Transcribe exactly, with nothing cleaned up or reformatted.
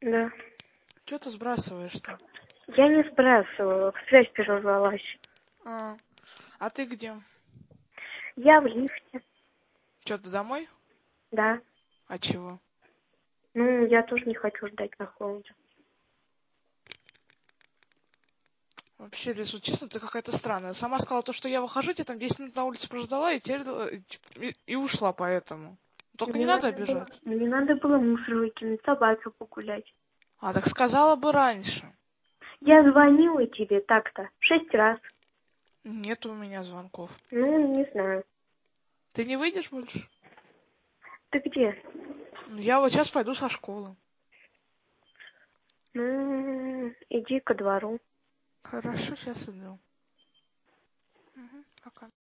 Да. Че ты сбрасываешь-то? Я не сбрасывала, связь прервалась. А, а ты где? Я в лифте. Че, ты домой? Да. А чего? Ну, я тоже не хочу ждать на холоде. Вообще, если честно, ты какая-то странная. Сама сказала то, что я выхожу, я там десять минут на улице прождала и теперь э, и, и ушла поэтому. Только не Мне надо надо было, обижаться. мне надо было мусор выкинуть, собаке погулять. А, так сказала бы раньше. Я звонила тебе так-то шесть раз. Нет у меня звонков. Ну, не знаю. Ты не выйдешь больше? Ты где? Ну, я вот сейчас пойду со школы. Ну, иди ко двору. Хорошо, сейчас иду.